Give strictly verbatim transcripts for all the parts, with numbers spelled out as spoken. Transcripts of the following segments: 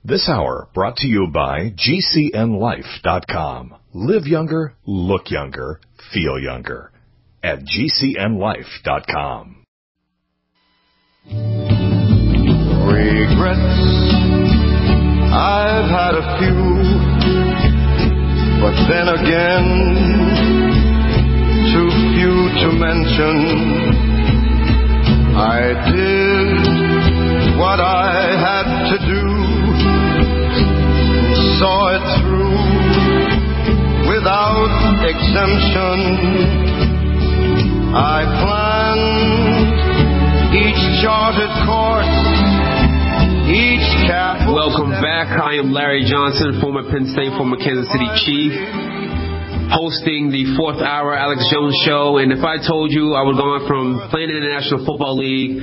This hour brought to you by G C N life dot com. Live younger, look younger, feel younger at G C N life dot com. Regrets, I've had a few, but then again, too few to mention. I did what I had to do, saw it through without exemption. I planned each charted course, each cap. Welcome back. I am Larry Johnson, former Penn State, former Kansas City Chief, hosting the fourth hour Alex Jones Show. And if I told you I was going from playing in the National Football League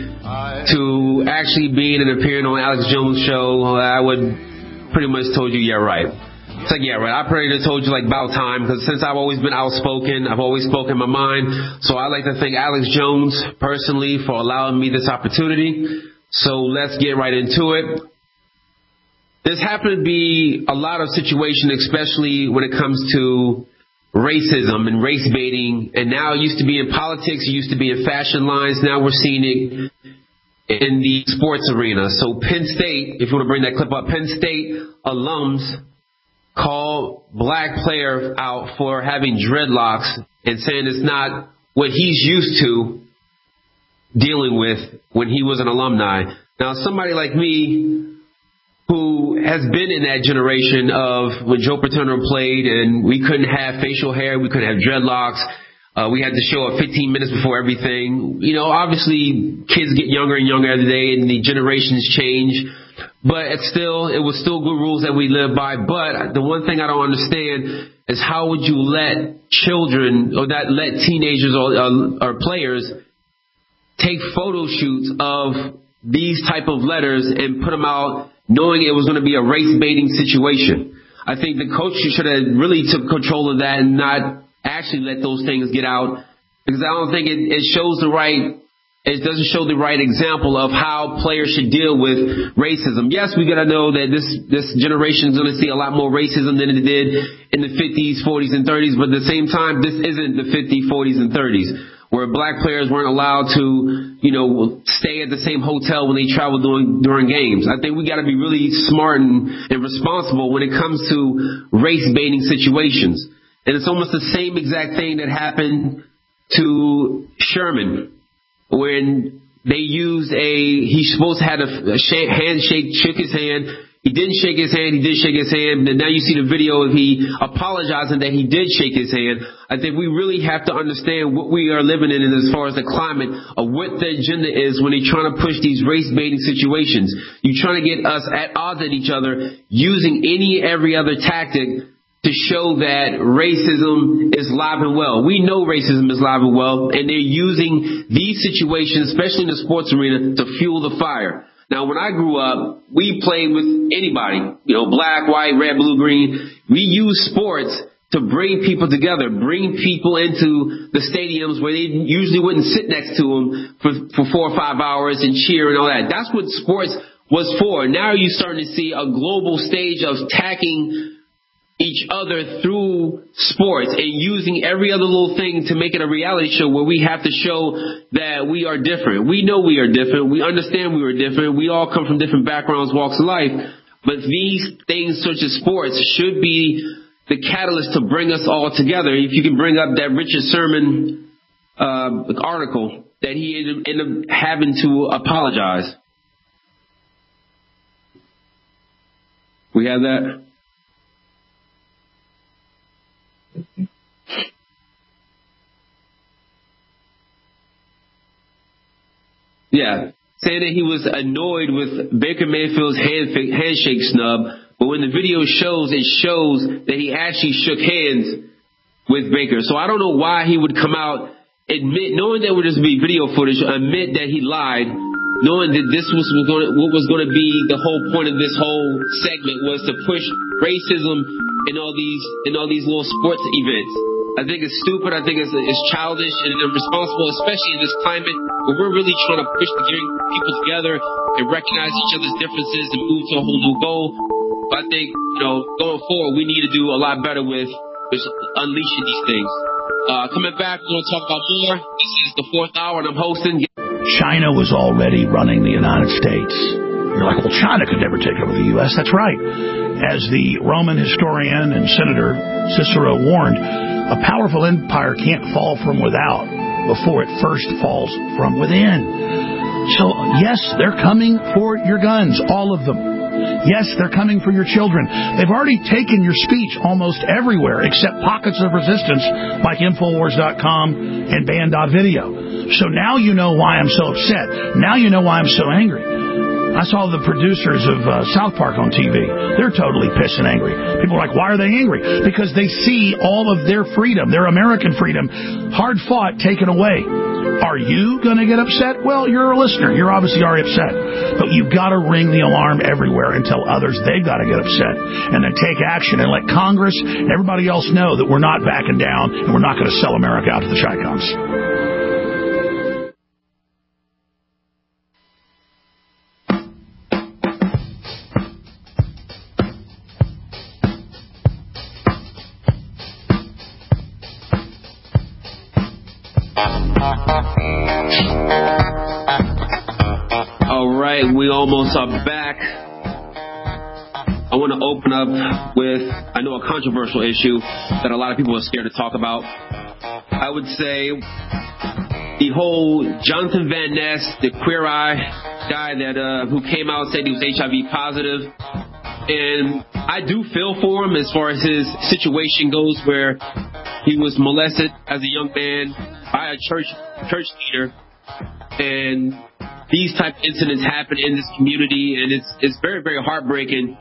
to actually being and appearing on Alex Jones Show, I would pretty much told you, yeah, right. It's like, yeah, right. I probably would have told you, like, about time, because since I've always been outspoken, I've always spoken my mind. So I'd like to thank Alex Jones personally for allowing me this opportunity. So let's get right into it. There's happened to be a lot of situations, especially when it comes to racism and race baiting. And now it used to be in politics, it used to be in fashion lines. Now we're seeing it in the sports arena. So Penn State, if you want to bring that clip up, Penn State alums call black player out for having dreadlocks and saying it's not what he's used to dealing with when he was an alumni. Now, somebody like me who has been in that generation of when Joe Paterno played and we couldn't have facial hair, we couldn't have dreadlocks, Uh, we had to show up fifteen minutes before everything. You know, obviously kids get younger and younger every day and the generations change. But it's still, it was still good rules that we live by. But the one thing I don't understand is how would you let children or that let teenagers or, uh, or players take photo shoots of these type of letters and put them out knowing it was going to be a race baiting situation. I think the coach should have really took control of that and not actually let those things get out, because I don't think it, it shows the right, it doesn't show the right example of how players should deal with racism. Yes, we got to know that this, this generation is going to see a lot more racism than it did in the fifties, forties, and thirties, but at the same time, this isn't the fifties, forties, and thirties, where black players weren't allowed to, you know, stay at the same hotel when they traveled during, during games. I think we got to be really smart and, and responsible when it comes to race baiting situations. And it's almost the same exact thing that happened to Sherman when they used a, he's supposed to have a, a shake, handshake, shook his hand. He didn't shake his hand. He did shake his hand. And now you see the video of he apologizing that he did shake his hand. I think we really have to understand what we are living in as far as the climate of what the agenda is when they're trying to push these race baiting situations. You're trying to get us at odds with each other using any every other tactic to show that racism is live and well. We know racism is live and well, and they're using these situations, especially in the sports arena, to fuel the fire. Now, when I grew up, we played with anybody, you know, black, white, red, blue, green. We use sports to bring people together, bring people into the stadiums where they usually wouldn't sit next to them for, for four or five hours and cheer and all that. That's what sports was for. Now you're starting to see a global stage of attacking each other through sports and using every other little thing to make it a reality show where we have to show that we are different. We know we are different. We understand we are different. We all come from different backgrounds, walks of life. But these things such as sports should be the catalyst to bring us all together. If you can bring up that Richard Sherman uh, article that he ended up having to apologize. We have that? Yeah, saying that he was annoyed with Baker Mayfield's hand, handshake snub, but when the video shows, it shows that he actually shook hands with Baker. So I don't know why he would come out, admit, knowing there would just be video footage, admit that he lied, knowing that this was going to, what was going to be the whole point of this whole segment was to push racism in all these in all these little sports events. I think it's stupid. I think it's, it's childish and irresponsible, especially in this climate where we're really trying to push the people together and recognize each other's differences and move to a whole new goal. But I think, you know, going forward, we need to do a lot better with, with unleashing these things. Uh, coming back, we're going to talk about more. This is the fourth hour, and I'm hosting. China was already running the United States. You're like, well, China could never take over the U S That's right. As the Roman historian and senator Cicero warned, a powerful empire can't fall from without before it first falls from within. So, yes, they're coming for your guns, all of them. Yes, they're coming for your children. They've already taken your speech almost everywhere except pockets of resistance like Infowars dot com and Band dot video. So now you know why I'm so upset. Now you know why I'm so angry. I saw the producers of uh, South Park on T V. They're totally pissed and angry. People are like, why are they angry? Because they see all of their freedom, their American freedom, hard fought, taken away. Are you going to get upset? Well, you're a listener. You're obviously already upset. But you've got to ring the alarm everywhere and tell others they've got to get upset. And then take action and let Congress and everybody else know that we're not backing down and we're not going to sell America out to the Chi-Coms. All right, we almost are back. I want to open up with, I know, a controversial issue that a lot of people are scared to talk about. I would say the whole Jonathan Van Ness, the Queer Eye guy that uh, who came out and said he was H I V positive. And I do feel for him as far as his situation goes, where he was molested as a young man by a church church leader, and these type of incidents happen in this community, and it's it's very, very heartbreaking.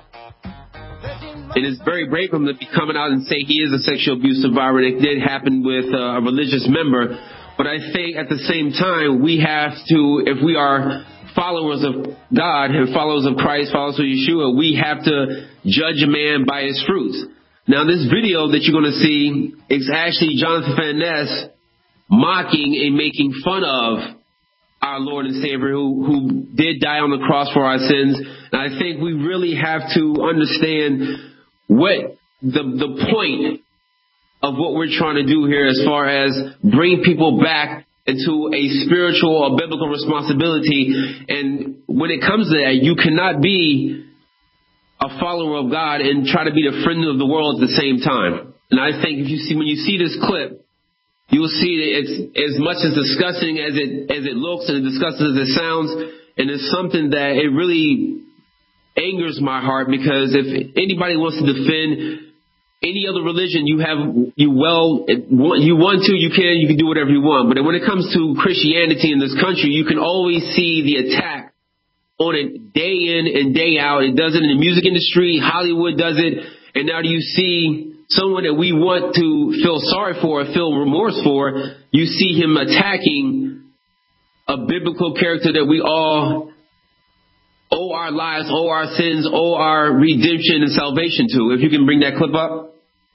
And it's very brave of him to be coming out and say he is a sexual abuse survivor. It did happen with uh, a religious member. But I think at the same time, we have to, if we are followers of God and followers of Christ, followers of Yeshua, we have to judge a man by his fruits. Now, this video that you're going to see is actually Jonathan Van Ness mocking and making fun of our Lord and Savior who, who did die on the cross for our sins. And I think we really have to understand what the the point of what we're trying to do here as far as bring people back into a spiritual or biblical responsibility. And when it comes to that, you cannot be a follower of God and try to be the friend of the world at the same time. And I think if you see, when you see this clip, you will see that it's as much as disgusting as it as it looks and as disgusting as it sounds, and it's something that it really angers my heart, because if anybody wants to defend any other religion, you have you well you want to, you can, you can do whatever you want. But when it comes to Christianity in this country, you can always see the attack on it day in and day out. It does it in the music industry, Hollywood does it, and now do you see someone that we want to feel sorry for or feel remorse for, you see him attacking a biblical character that we all owe our lives, owe our sins, owe our redemption and salvation to. If you can bring that clip up.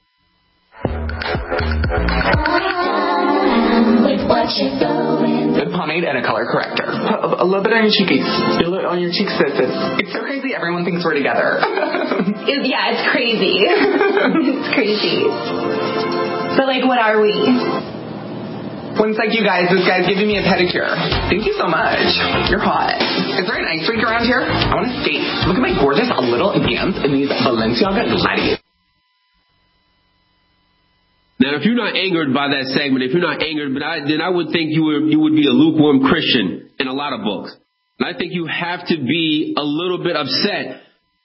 Good pomade and a color corrector. A, a little bit on your cheekies. Feel it on your cheeks. It's, it's so crazy. Everyone thinks we're together. it, yeah, it's crazy. It's crazy. But like, what are we? One's like, you guys, this guy's giving me a pedicure. Thank you so much. You're hot. Is there an ice rink around here? I want to skate. Look at my gorgeous little hands in these Balenciaga gladiators. Now, if you're not angered by that segment, if you're not angered, but I, then I would think you would, you would be a lukewarm Christian in a lot of books. And I think you have to be a little bit upset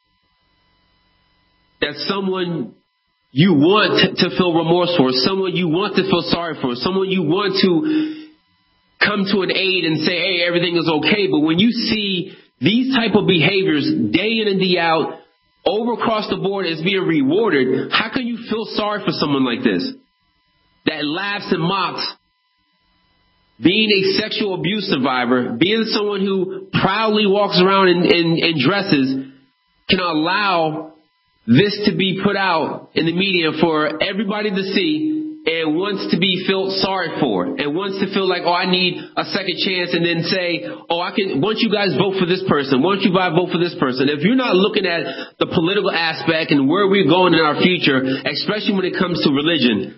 that someone you want to feel remorse for, someone you want to feel sorry for, someone you want to come to an aid and say, hey, everything is okay. But when you see these type of behaviors day in and day out, over across the board as being rewarded, how can you feel sorry for someone like this that laughs and mocks being a sexual abuse survivor, being someone who proudly walks around and, and, and dresses, can allow this to be put out in the media for everybody to see and wants to be felt sorry for, and wants to feel like, oh, I need a second chance, and then say, oh, I can, why don't you guys vote for this person? Why don't you guys vote for this person? If you're not looking at the political aspect and where we're going in our future, especially when it comes to religion,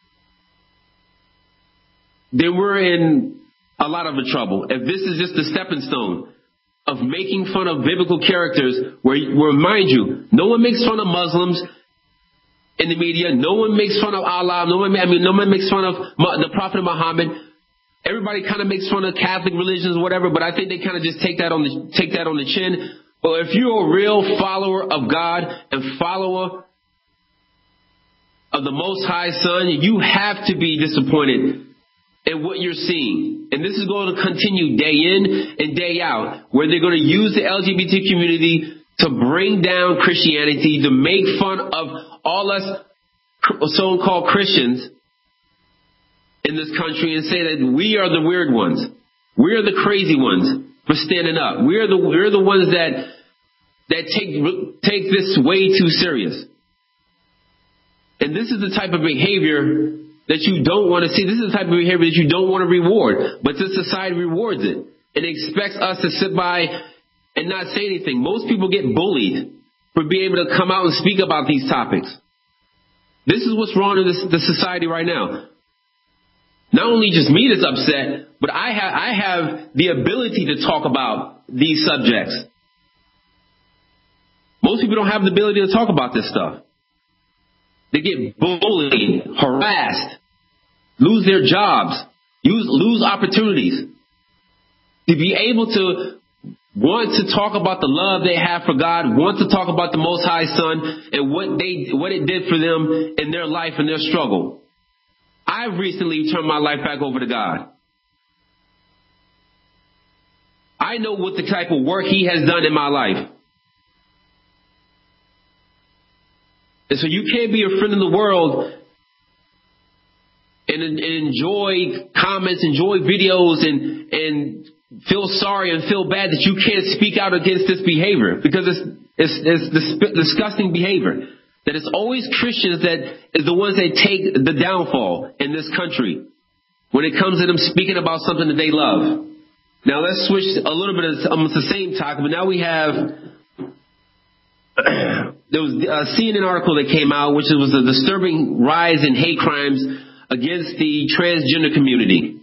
then we're in a lot of trouble. If this is just a stepping stone of making fun of biblical characters, where, where mind you, no one makes fun of Muslims in the media. No one makes fun of Allah. No one, I mean, no one makes fun of the Prophet Muhammad. Everybody kind of makes fun of Catholic religions, whatever. But I think they kind of just take that on the take that on the chin. But if you're a real follower of God and follower of the Most High Son, you have to be disappointed in what you're seeing. And this is going to continue day in and day out, where they're going to use the L G B T community to bring down Christianity, to make fun of all us so-called Christians in this country and say that we are the weird ones. We are the crazy ones for standing up. We are the, we're the ones that, that take, take this way too serious. And this is the type of behavior that you don't want to see. This is the type of behavior that you don't want to reward. But this society rewards it and expects us to sit by and not say anything. Most people get bullied for being able to come out and speak about these topics. This is what's wrong in this, the society right now. Not only just me that's upset, but I have, I have the ability to talk about these subjects. Most people don't have the ability to talk about this stuff. They get bullied, harassed, lose their jobs, use, lose opportunities. To be able to want to talk about the love they have for God, want to talk about the Most High Son and what they, what it did for them in their life and their struggle. I've recently turned my life back over to God. I know what the type of work He has done in my life. And so you can't be a friend in the world and, and enjoy comments, enjoy videos, and, and feel sorry and feel bad that you can't speak out against this behavior, because it's, it's, it's disgusting behavior. That it's always Christians that is the ones that take the downfall in this country when it comes to them speaking about something that they love. Now let's switch a little bit of almost the same topic, but now we have, there was a C N N article that came out, which was a disturbing rise in hate crimes against the transgender community.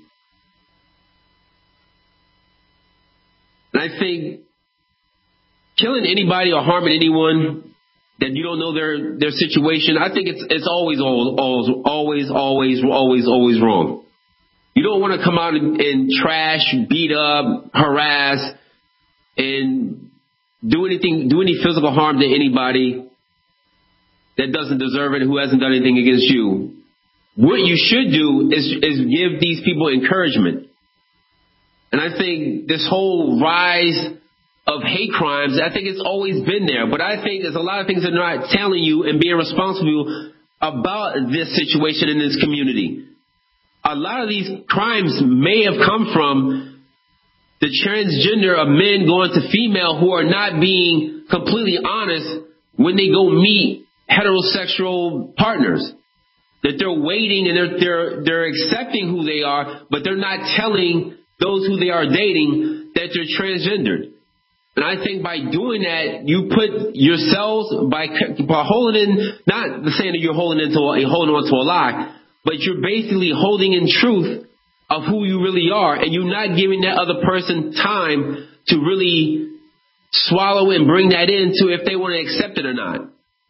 And I think killing anybody or harming anyone that you don't know their, their situation, I think it's, it's always, always, always, always, always, always wrong. You don't want to come out and, and trash, beat up, harass, and do anything, do any physical harm to anybody that doesn't deserve it, who hasn't done anything against you. What you should do is, is give these people encouragement. And I think this whole rise of hate crimes, I think it's always been there. But I think there's a lot of things that they're not telling you and being responsible about this situation in this community. A lot of these crimes may have come from the transgender of men going to female who are not being completely honest when they go meet heterosexual partners. That they're waiting and they're, they're, they're accepting who they are, but they're not telling those who they are dating that they're transgendered. And I think by doing that, you put yourselves, by, by holding in, not saying that you're holding into a, holding on to a lie, but you're basically holding in truth of who you really are, and you're not giving that other person time to really swallow and bring that into if they want to accept it or not.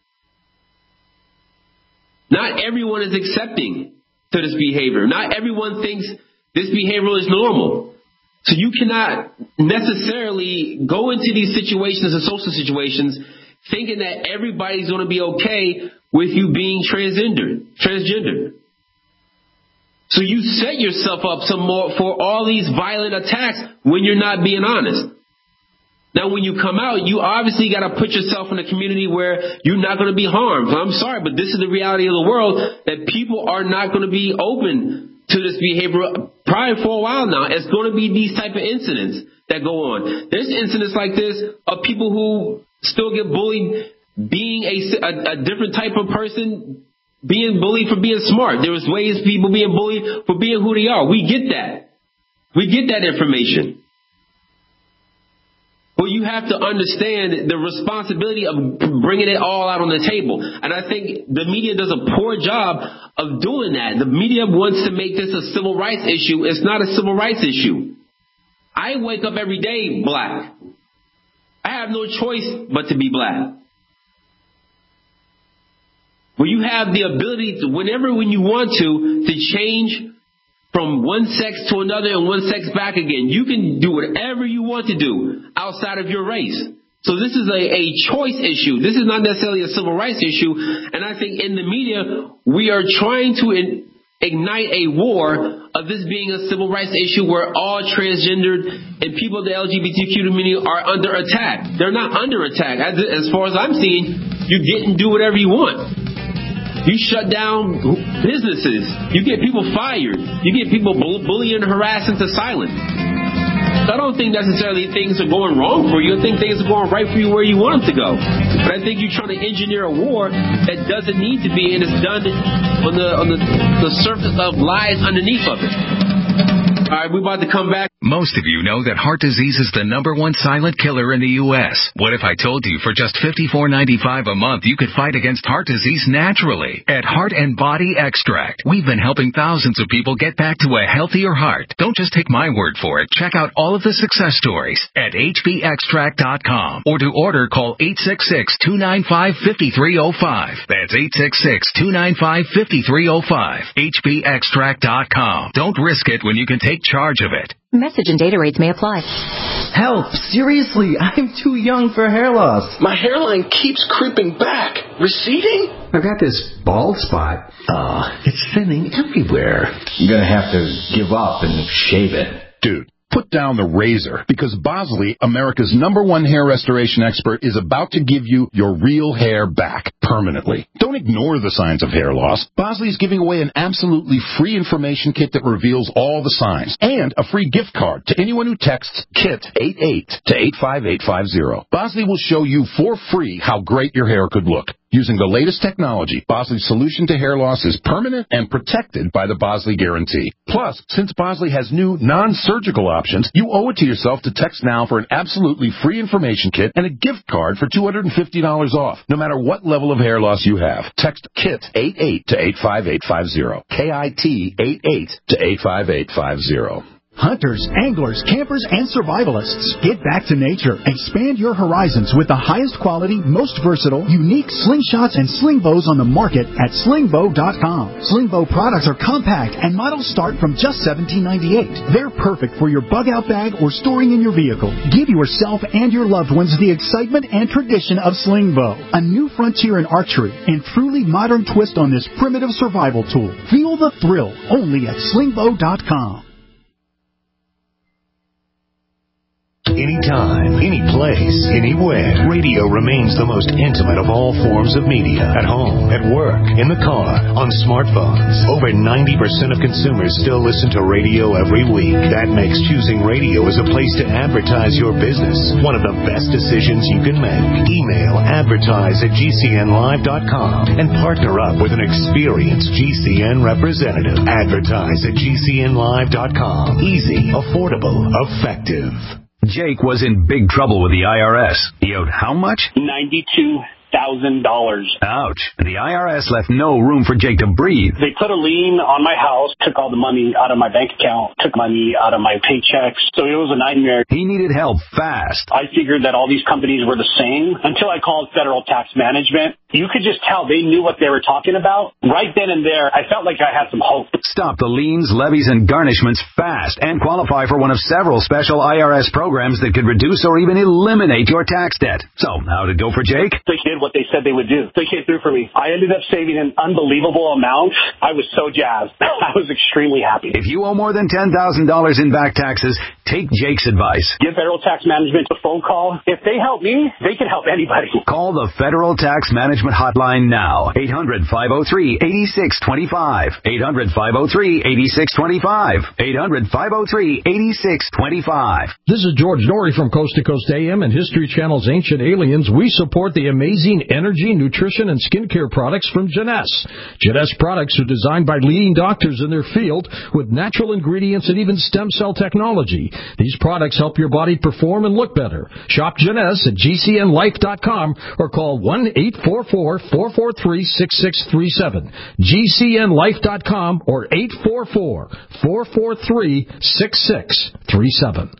Not everyone is accepting to this behavior. Not everyone thinks this behavior is normal. So you cannot necessarily go into these situations and social situations thinking that everybody's going to be okay with you being transgender. Transgender. So you set yourself up some more for all these violent attacks when you're not being honest. Now, when you come out, you obviously got to put yourself in a community where you're not going to be harmed. I'm sorry, but this is the reality of the world, that people are not going to be open to this behavior probably for a while now. It's going to be these type of incidents that go on. There's incidents like this of people who still get bullied being a, a, a different type of person being bullied for being smart. There was ways people being bullied for being who they are. We get that. We get that information. But you have to understand the responsibility of bringing it all out on the table. And I think the media does a poor job of doing that. The media wants to make this a civil rights issue. It's not a civil rights issue. I wake up every day black. I have no choice but to be black. Where you have the ability to, whenever when you want to, to change from one sex to another and one sex back again. You can do whatever you want to do outside of your race. So this is a, a choice issue. This is not necessarily a civil rights issue. And I think in the media, we are trying to in, ignite a war of this being a civil rights issue where all transgendered and people of the L G B T Q community are under attack. They're not under attack. As, as far as I'm seeing, you get and do whatever you want. You shut down businesses. You get people fired. You get people bull- bullying and harassing to silence. So I don't think necessarily things are going wrong for you. I think things are going right for you where you want them to go. But I think you're trying to engineer a war that doesn't need to be, and it's done on the on the, the surface of lies underneath of it. All right, we're about to come back. Most of you know that heart disease is the number one silent killer in the U S What if I told you for just fifty-four ninety-five a month you could fight against heart disease naturally? At Heart and Body Extract, we've been helping thousands of people get back to a healthier heart. Don't just take my word for it. Check out all of the success stories at H B extract dot com. Or to order, call eight six six, two nine five, five three zero five. That's eight six six, two nine five, five three zero five. H B extract dot com. Don't risk it when you can take charge of it. Message and data rates may apply. Help! Seriously, I'm too young for hair loss. My hairline keeps creeping back. Receding? I've got this bald spot. Uh, it's thinning everywhere. I'm gonna have to give up and shave it. Dude, put down the razor, because Bosley, America's number one hair restoration expert, is about to give you your real hair back permanently. Don't ignore the signs of hair loss. Bosley is giving away an absolutely free information kit that reveals all the signs, and a free gift card to anyone who texts KIT eighty-eight to eight five eight five zero. Bosley will show you for free how great your hair could look. Using the latest technology, Bosley's solution to hair loss is permanent and protected by the Bosley Guarantee. Plus, since Bosley has new non-surgical options, you owe it to yourself to text now for an absolutely free information kit and a gift card for two hundred fifty dollars off, no matter what level of hair loss you have. Text KIT eighty-eight to eight five eight five zero. K I T eighty-eight to eight five eight five zero. Hunters, anglers, campers, and survivalists, get back to nature. Expand your horizons with the highest quality, most versatile, unique slingshots and sling bows on the market at sling bow dot com. Sling bow products are compact and models start from just seventeen ninety-eight. They're perfect for your bug-out bag or storing in your vehicle. Give yourself and your loved ones the excitement and tradition of sling bow, a new frontier in archery and truly modern twist on this primitive survival tool. Feel the thrill only at sling bow dot com. Anytime, any place, anywhere, radio remains the most intimate of all forms of media. At home, at work, in the car, on smartphones. Over ninety percent of consumers still listen to radio every week. That makes choosing radio as a place to advertise your business one of the best decisions you can make. Email advertise at G C N live dot com and partner up with an experienced G C N representative. Advertise at G C N live dot com. Easy, affordable, effective. Jake was in big trouble with the I R S. He owed how much? ninety-two thousand dollars. Ouch. The I R S left no room for Jake to breathe. They put a lien on my house, took all the money out of my bank account, took money out of my paychecks. So it was a nightmare. He needed help fast. I figured that all these companies were the same until I called Federal Tax Management. You could just tell they knew what they were talking about. Right then and there, I felt like I had some hope. Stop the liens, levies, and garnishments fast and qualify for one of several special I R S programs that could reduce or even eliminate your tax debt. So, how'd it go for Jake? They did what they said they would do. They came through for me. I ended up saving an unbelievable amount. I was so jazzed. I was extremely happy. If you owe more than ten thousand dollars in back taxes, Take Jake's advice. Give Federal Tax Management a phone call. If they help me, they can help anybody. Call the Federal Tax Management Hotline now. eight hundred, five oh three, eight six two five. eight hundred, five oh three, eight six two five. eight hundred, five oh three, eight six two five. This is George Norrie from Coast to Coast A M and History Channel's Ancient Aliens. We support the amazing energy, nutrition, and skincare products from Jeunesse. Jeunesse products are designed by leading doctors in their field with natural ingredients and even stem cell technology. These products help your body perform and look better. Shop Jeunesse at G C N life dot com or call one eight four four, four four three, six six three seven. G C N life dot com or eight four four, four four three, six six three seven.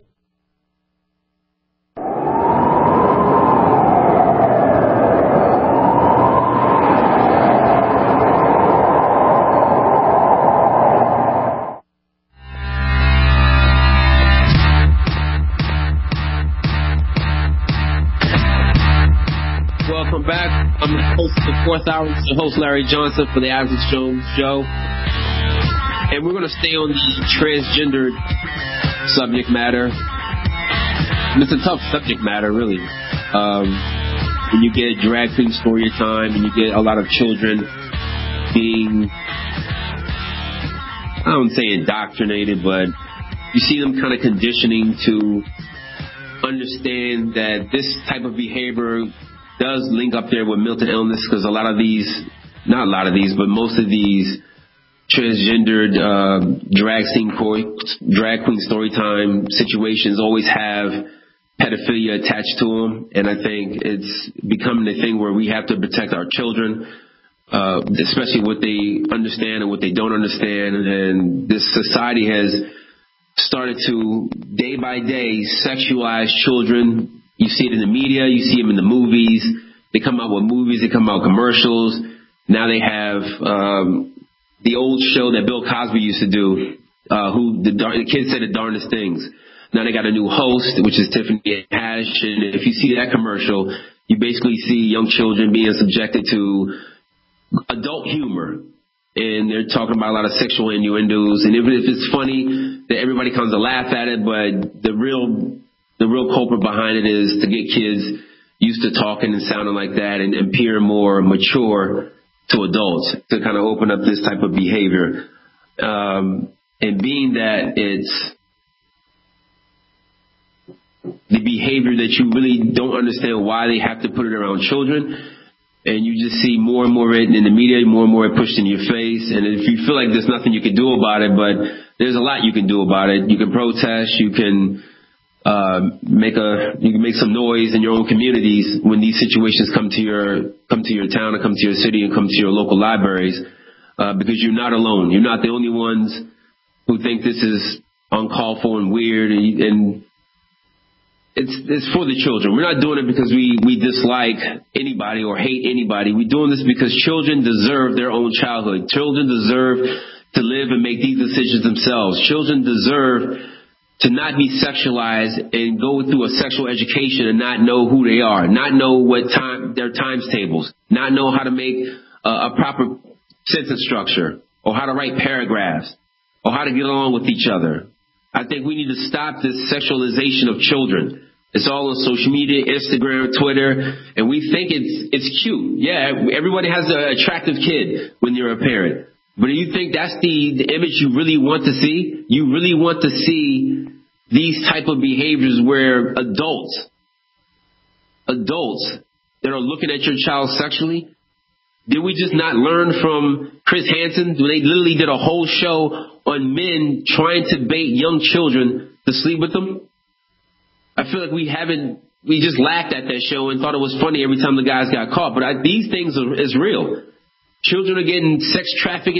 Welcome back. I'm the host of the fourth hour. It's the host, Larry Johnson, for the Alex Jones Show. And we're going to stay on the transgendered subject matter. And it's a tough subject matter, really. Um, when you get drag queen story time and you get a lot of children being, I don't say indoctrinated, but you see them kind of conditioning to understand that this type of behavior does link up there with mental illness, because a lot of these, not a lot of these, but most of these transgendered uh, drag scene, drag queen story time situations always have pedophilia attached to them, and I think it's becoming a thing where we have to protect our children, uh, especially what they understand and what they don't understand, and this society has started to, day by day, sexualize children. You see it in the media, you see them in the movies. They come out with movies, they come out with commercials. Now they have um, the old show that Bill Cosby used to do, uh, who the, the kids said the darndest things. Now they got a new host, which is Tiffany Haddish, and if you see that commercial, you basically see young children being subjected to adult humor. And they're talking about a lot of sexual innuendos. And even if it's funny, that everybody comes to laugh at it, but the real The real culprit behind it is to get kids used to talking and sounding like that and, and appearing more mature to adults, to kind of open up this type of behavior. Um, and being that it's the behavior that you really don't understand why they have to put it around children, and you just see more and more written in the media, more and more pushed in your face. And if you feel like there's nothing you can do about it, but there's a lot you can do about it. You can protest, you can Uh, make a you can make some noise in your own communities when these situations come to your come to your town or come to your city and come to your local libraries, uh, because you're not alone. You're not the only ones who think this is uncalled for and weird, and, and it's it's for the children. We're not doing it because we we dislike anybody or hate anybody. We're doing this because children deserve their own childhood. Children deserve to live and make these decisions themselves. Children deserve to not be sexualized and go through a sexual education and not know who they are, not know what time their times tables, not know how to make a, a proper sentence structure or how to write paragraphs or how to get along with each other. I think we need to stop this sexualization of children. It's all on social media, Instagram, Twitter, and we think it's it's cute. Yeah, everybody has an attractive kid when you're a parent. But do you think that's the, the image you really want to see? You really want to see these type of behaviors where adults, adults that are looking at your child sexually? Did we just not learn from Chris Hansen? They literally did a whole show on men trying to bait young children to sleep with them. I feel like we haven't, we just laughed at that show and thought it was funny every time the guys got caught. But I, these things are is real. Children are getting sex trafficked,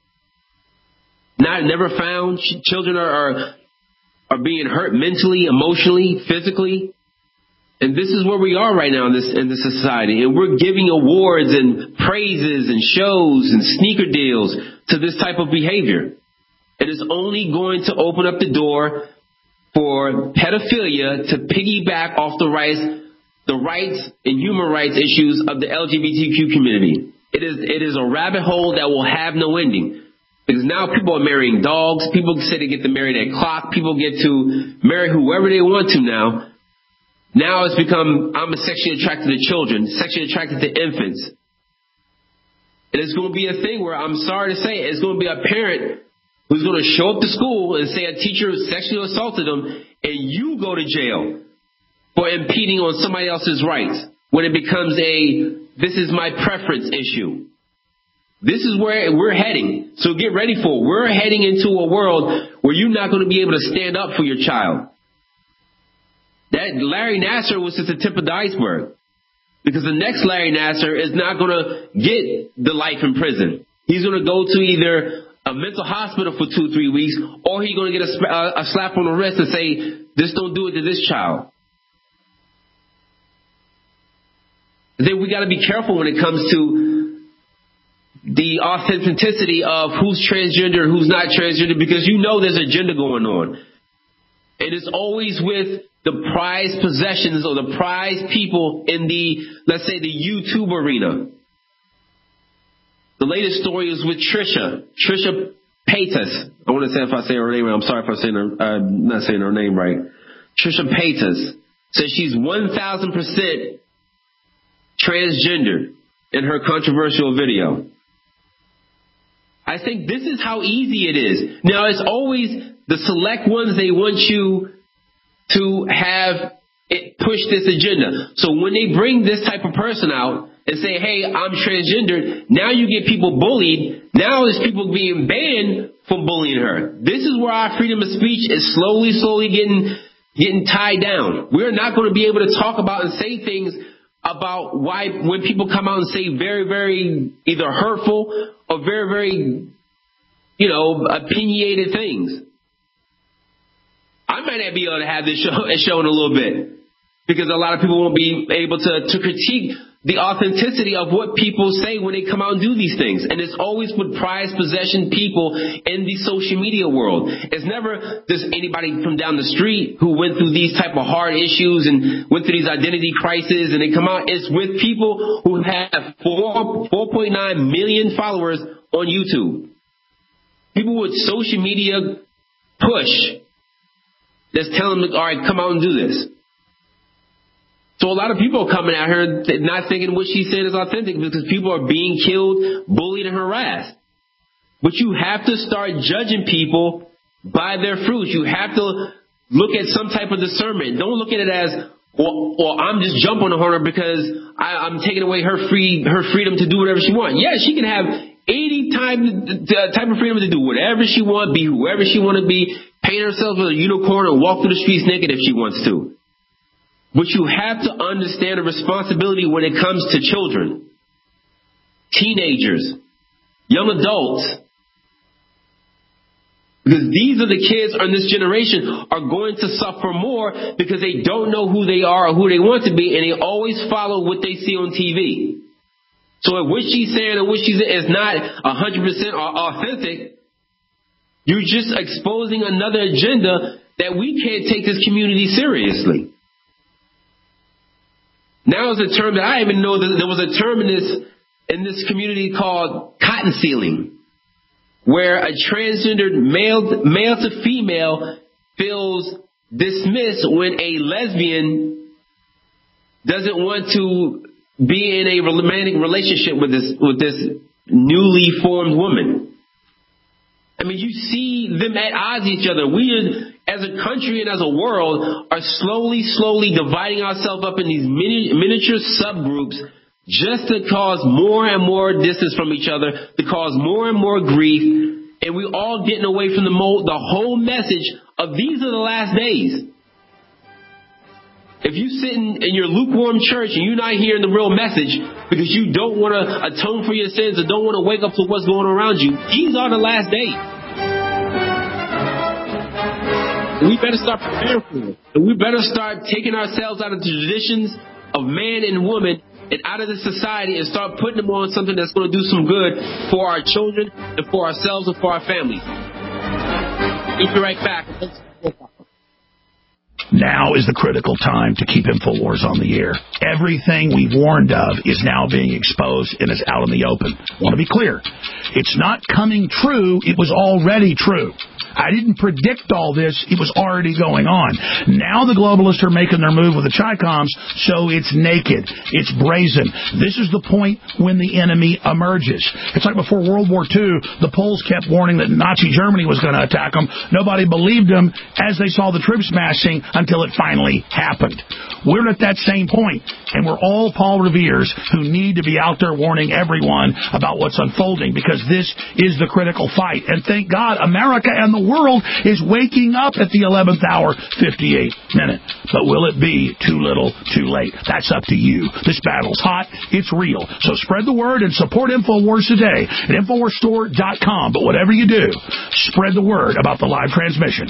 not never found. Children are, are are being hurt mentally, emotionally, physically, and this is where we are right now in this in this society. And we're giving awards and praises and shows and sneaker deals to this type of behavior. It is only going to open up the door for pedophilia to piggyback off the rights, the rights and human rights issues of the L G B T Q community. It is it is a rabbit hole that will have no ending. Because now people are marrying dogs. People say they get to marry their clock. People get to marry whoever they want to now. Now it's become, I'm sexually attracted to children, sexually attracted to infants. And it's going to be a thing where, I'm sorry to say, it's going to be a parent who's going to show up to school and say a teacher sexually assaulted them, and you go to jail for impeding on somebody else's rights when it becomes a, this is my preference issue. This is where we're heading. So get ready for it. We're heading into a world where you're not going to be able to stand up for your child. That Larry Nassar was just the tip of the iceberg. Because the next Larry Nassar is not going to get the life in prison. He's going to go to either a mental hospital for two, three weeks, or he's going to get a, a slap on the wrist and say, just don't do it to this child. Then we got to be careful when it comes to the authenticity of who's transgender and who's not transgender, because you know there's an agenda going on. And it's always with the prized possessions or the prized people in the, let's say, the YouTube arena. The latest story is with Trisha, Trisha Paytas. I want to say if I say her name right. I'm sorry if I'm saying her, uh, not saying her name right. Trisha Paytas says she's one thousand percent transgender in her controversial video. I think this is how easy it is. Now, it's always the select ones, they want you to have it push this agenda. So when they bring this type of person out and say, hey, I'm transgender, now you get people bullied. Now there's people being banned from bullying her. This is where our freedom of speech is slowly, slowly getting getting tied down. We're not going to be able to talk about and say things about why when people come out and say very, very either hurtful or very, very, you know, opinionated things. I might not be able to have this show, show in a little bit because a lot of people won't be able to, to critique the authenticity of what people say when they come out and do these things. And it's always with prized possession people in the social media world. It's never just anybody from down the street who went through these type of hard issues and went through these identity crises and they come out. It's with people who have four, four point nine million followers on YouTube. People with social media push that's telling them, all right, come out and do this. So a lot of people are coming at her not thinking what she's saying is authentic because people are being killed, bullied, and harassed. But you have to start judging people by their fruits. You have to look at some type of discernment. Don't look at it as, well, well I'm just jumping on her because I, I'm taking away her free her freedom to do whatever she wants. Yeah, she can have eighty time, type of freedom to do whatever she wants, be whoever she want to be, paint herself as a unicorn and walk through the streets naked if she wants to. But you have to understand the responsibility when it comes to children, teenagers, young adults. Because these are the kids in this generation are going to suffer more because they don't know who they are or who they want to be, and they always follow what they see on T V. So if what she's saying or what she's is not one hundred percent authentic, you're just exposing another agenda that we can't take this community seriously. Now is a term that I didn't even know that there was a term in this in this community called cotton sealing, where a transgendered male male to female feels dismissed when a lesbian doesn't want to be in a romantic relationship with this with this newly formed woman. I mean, you see them at odds with each other. We, as a country and as a world, are slowly, slowly dividing ourselves up in these mini, miniature subgroups just to cause more and more distance from each other, to cause more and more grief, and we're all getting away from the, mo- the whole message of these are the last days. If you sit in, in your lukewarm church and you're not hearing the real message because you don't want to atone for your sins or don't want to wake up to what's going on around you, these are the last days. And we better start preparing for it. And we better start taking ourselves out of the traditions of man and woman and out of the society and start putting them on something that's going to do some good for our children and for ourselves and for our families. We'll be right back. Now is the critical time to keep InfoWars on the air. Everything we've warned of is now being exposed and is out in the open. I want to be clear. It's not coming true. It was already true. I didn't predict all this. It was already going on. Now the globalists are making their move with the Chi-Coms, so it's naked. It's brazen. This is the point when the enemy emerges. It's like before World War Two, the Poles kept warning that Nazi Germany was going to attack them. Nobody believed them as they saw the troops massing until it finally happened. We're at that same point, and we're all Paul Revere's who need to be out there warning everyone about what's unfolding, because this is the critical fight. And thank God, America and the world is waking up at the eleventh hour, fifty-eight minute. But will it be too little, too late? That's up to you. This battle's hot. It's real. So spread the word and support InfoWars today at InfoWars Store dot com. But whatever you do, spread the word about the live transmission.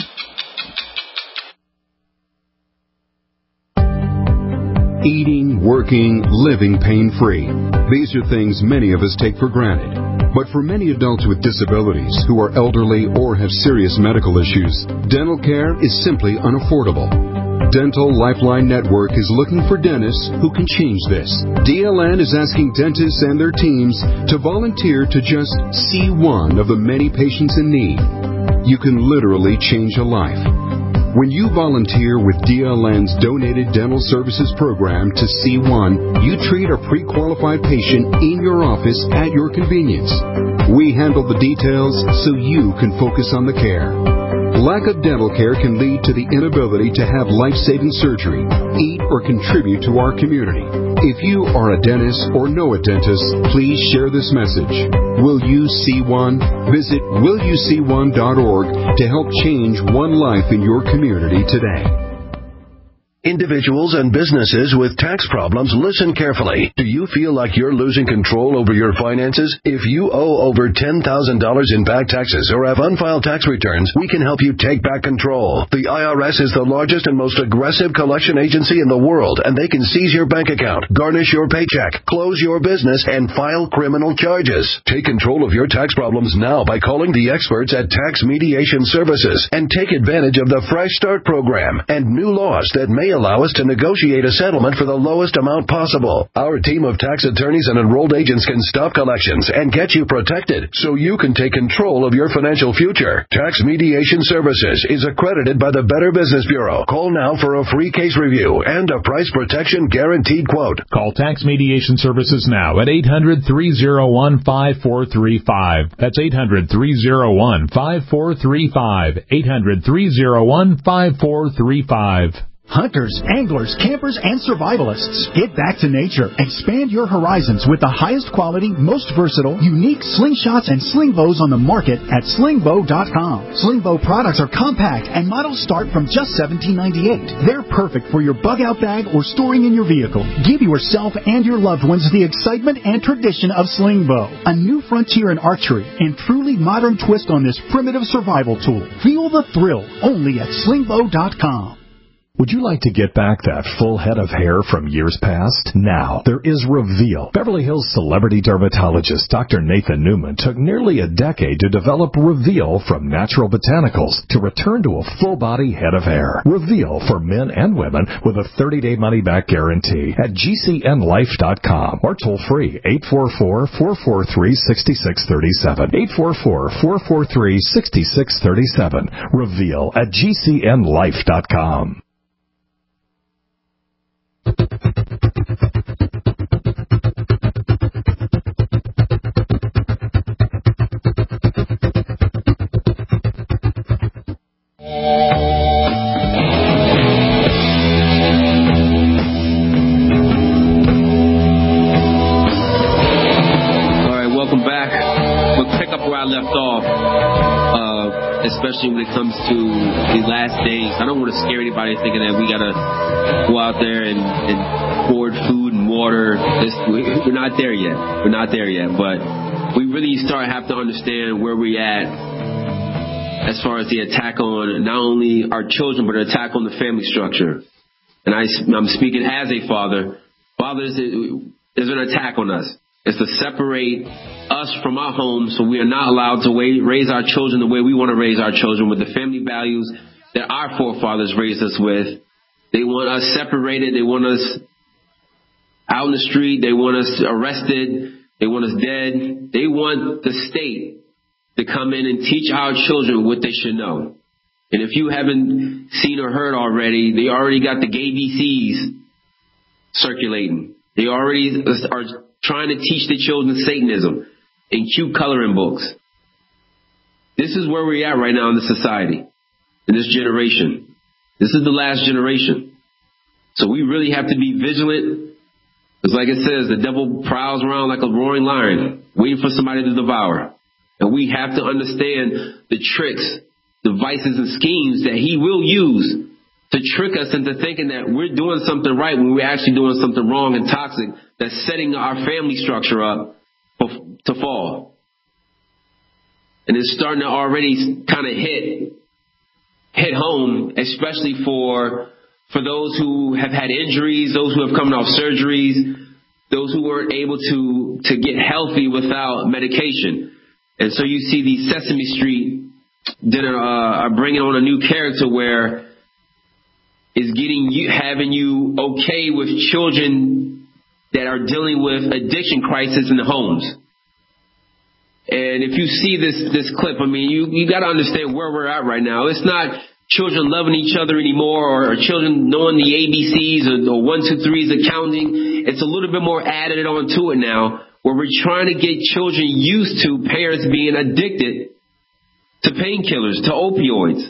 Eating, working, living pain-free. These are things many of us take for granted. But for many adults with disabilities who are elderly or have serious medical issues, dental care is simply unaffordable. Dental Lifeline Network is looking for dentists who can change this. D L N is asking dentists and their teams to volunteer to just see one of the many patients in need. You can literally change a life. When you volunteer with D L N's Donated Dental Services Program to C one, you treat a pre-qualified patient in your office at your convenience. We handle the details so you can focus on the care. Lack of dental care can lead to the inability to have life-saving surgery, eat, or contribute to our community. If you are a dentist or know a dentist, please share this message. Will you see one? Visit will you see one dot org to help change one life in your community today. Individuals and businesses with tax problems, listen carefully. Do you feel like you're losing control over your finances? If you owe over ten thousand dollars in back taxes or have unfiled tax returns, we can help you take back control. The I R S is the largest and most aggressive collection agency in the world, and they can seize your bank account, garnish your paycheck, close your business, and file criminal charges. Take control of your tax problems now by calling the experts at Tax Mediation Services and take advantage of the Fresh Start program and new laws that may allow us to negotiate a settlement for the lowest amount possible. Our team of tax attorneys and enrolled agents can stop collections and get you protected so you can take control of your financial future. Tax Mediation Services is accredited by the Better Business Bureau. Call now for a free case review and a price protection guaranteed quote. Call Tax Mediation Services now at eight hundred, three oh one, five four three five. That's eight hundred, three oh one, five four three five. eight hundred, three oh one, five four three five. Hunters, anglers, campers, and survivalists. Get back to nature. Expand your horizons with the highest quality, most versatile, unique slingshots and sling bows on the market at sling bow dot com. Sling bow products are compact and models start from just seventeen ninety-eight. They're perfect for your bug-out bag or storing in your vehicle. Give yourself and your loved ones the excitement and tradition of sling bow, a new frontier in archery and truly modern twist on this primitive survival tool. Feel the thrill only at sling bow dot com. Would you like to get back that full head of hair from years past? Now, there is Reveal. Beverly Hills celebrity dermatologist Doctor Nathan Newman took nearly a decade to develop Reveal from natural botanicals to return to a full-body head of hair. Reveal for men and women with a thirty-day money-back guarantee at G C N life dot com or toll-free eight four four, four four three, six six three seven. eight four four, four four three, six six three seven. Reveal at G C N life dot com. Especially when it comes to the last days. I don't want to scare anybody thinking that we got to go out there and, and hoard food and water. This, we, we're not there yet. We're not there yet. But we really start have to understand where we're at as far as the attack on not only our children, but an attack on the family structure. And I, I'm speaking as a father. Fathers, there's an attack on us. It's to separate us from our homes so we are not allowed to raise our children the way we want to raise our children with the family values that our forefathers raised us with. They want us separated. They want us out in the street. They want us arrested. They want us dead. They want the state to come in and teach our children what they should know. And if you haven't seen or heard already, they already got the gay B Cs circulating. They already are trying to teach the children Satanism in cute coloring books. This is where we're at right now in the society, in this generation. This is the last generation. So we really have to be vigilant. Because like it says, the devil prowls around like a roaring lion, waiting for somebody to devour. And we have to understand the tricks, devices, and schemes that he will use to trick us into thinking that we're doing something right when we're actually doing something wrong and toxic that's setting our family structure up to fall. And it's starting to already kind of hit hit home, especially for for those who have had injuries, those who have come off surgeries, those who weren't able to to get healthy without medication. And so you see the Sesame Street did a, uh, are bringing on a new character where is getting you having you okay with children that are dealing with addiction crisis in the homes. And if you see this this clip, I mean, you, you got to understand where we're at right now. It's not children loving each other anymore or, or children knowing the A B Cs or, or one, two, threes accounting. It's a little bit more added on to it now where we're trying to get children used to parents being addicted to painkillers, to opioids.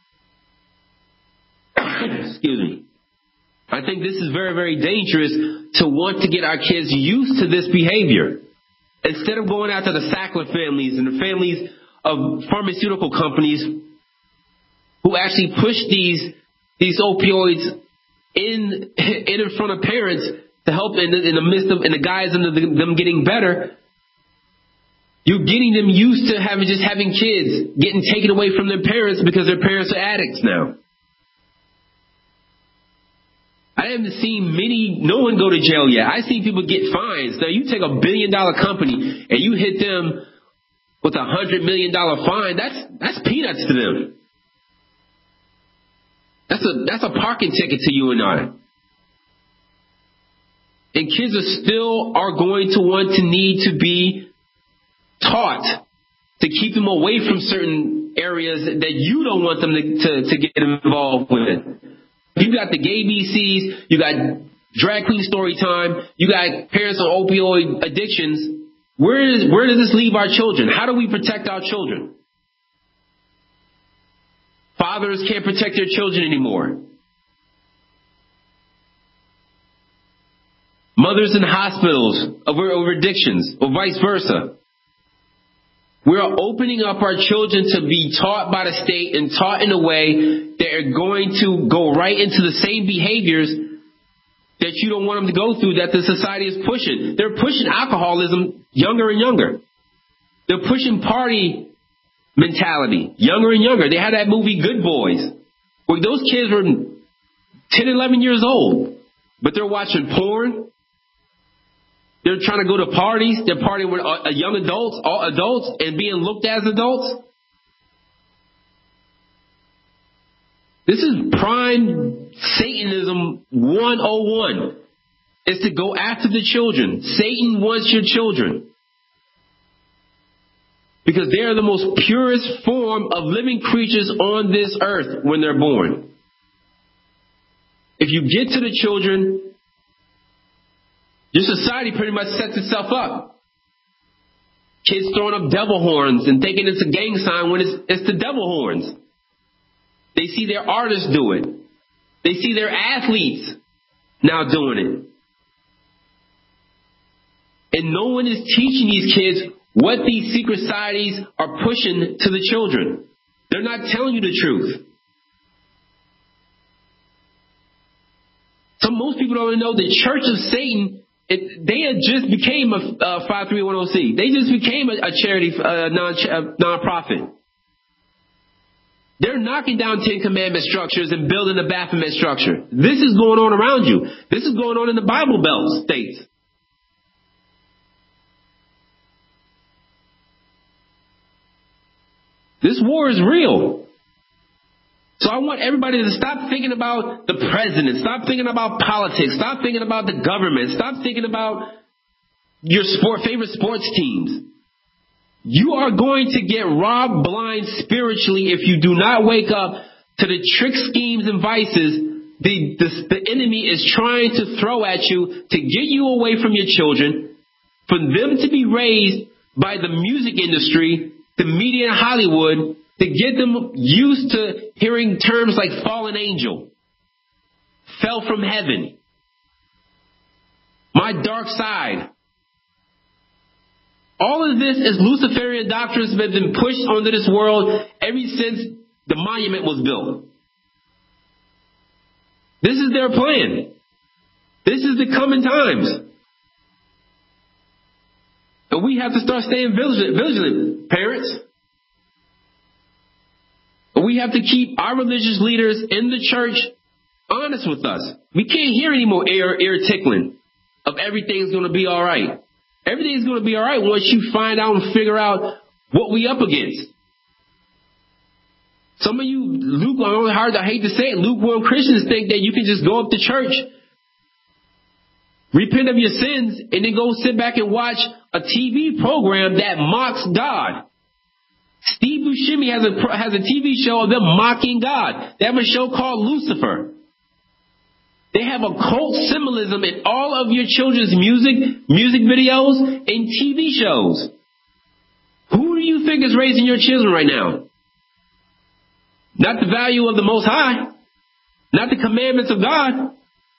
Excuse me. I think this is very, very dangerous to want to get our kids used to this behavior. Instead of going after the Sackler families and the families of pharmaceutical companies who actually push these these opioids in in front of parents to help in the, in the midst of in the guise of them getting better, you're getting them used to having just having kids getting taken away from their parents because their parents are addicts now. I haven't seen many, no one go to jail yet. I've seen people get fines. Now, you take a billion dollar company and you hit them with a hundred million dollar fine, that's that's peanuts to them. That's a that's a parking ticket to you and I. And kids are still are going to want to need to be taught to keep them away from certain areas that you don't want them to, to, to get involved with. You got the gay B Cs, you got drag queen story time, you got parents on opioid addictions. Where is where does this leave our children? How do we protect our children? Fathers can't protect their children anymore. Mothers in hospitals over, over addictions, or vice versa. We are opening up our children to be taught by the state and taught in a way that are going to go right into the same behaviors that you don't want them to go through that the society is pushing. They're pushing alcoholism younger and younger. They're pushing party mentality younger and younger. They had that movie Good Boys, where those kids were ten, eleven years old, but they're watching porn. They're trying to go to parties. They're partying with uh, young adults, all adults, and being looked at as adults. This is prime Satanism one oh one. It's to go after the children. Satan wants your children. Because they are the most purest form of living creatures on this earth when they're born. If you get to the children, your society pretty much sets itself up. Kids throwing up devil horns and thinking it's a gang sign when it's, it's the devil horns. They see their artists do it. They see their athletes now doing it. And no one is teaching these kids what these secret societies are pushing to the children. They're not telling you the truth. So most people don't know the Church of Satan. It, they had just became a uh, five three one zero C. They just became a, a charity, a non a nonprofit. They're knocking down Ten Commandment structures and building a Baphomet structure. This is going on around you. This is going on in the Bible Belt states. This war is real. So I want everybody to stop thinking about the president, stop thinking about politics, stop thinking about the government, stop thinking about your sport, favorite sports teams. You are going to get robbed blind spiritually if you do not wake up to the trick schemes and vices the, the, the enemy is trying to throw at you to get you away from your children, for them to be raised by the music industry, the media in Hollywood, to get them used to hearing terms like fallen angel, fell from heaven, my dark side. All of this is Luciferian doctrines that have been pushed onto this world ever since the monument was built. This is their plan. This is the coming times. And we have to start staying vigilant, vigilant parents. And we have to keep our religious leaders in the church honest with us. We can't hear any more ear, ear tickling of everything's going to be all right. Everything's going to be all right once you find out and figure out what we up against. Some of you lukewarm, hard, I hate to say it, lukewarm Christians think that you can just go up to church, repent of your sins, and then go sit back and watch a T V program that mocks God. Steve Buscemi has a has a T V show of them mocking God. They have a show called Lucifer. They have occult symbolism in all of your children's music, music videos, and T V shows. Who do you think is raising your children right now? Not the value of the Most High. Not the commandments of God.